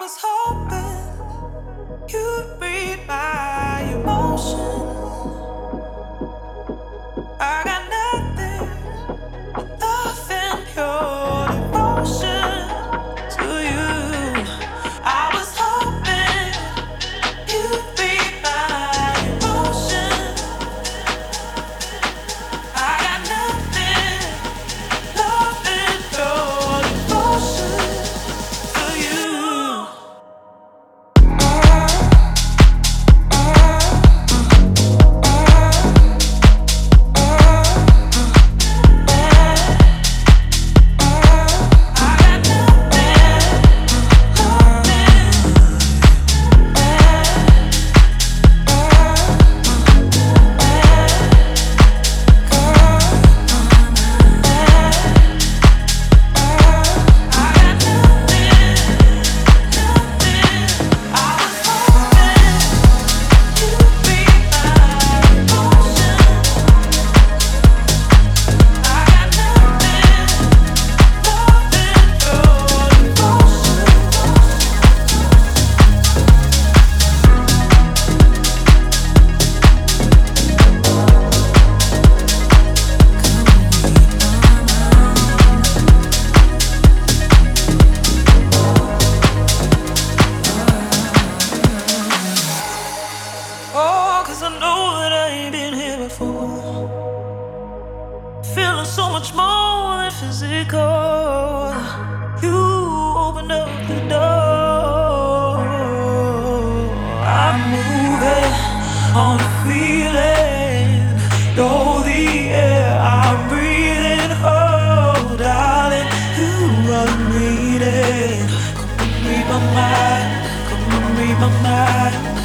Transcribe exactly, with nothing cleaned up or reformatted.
was hoping you'd read my emotion. I got nothing, nothing, pure devotion to you. I was hoping you'd read my emotion. I got nothing, nothing, pure devotion to you. Oh, 'cause I know that I ain't been here before. Feeling so much more than physical. You opened up the door. I'm moving on a feeling. You're the air I'm breathing. Oh, darling, you are needed. Come and read my mind. Come and read my mind.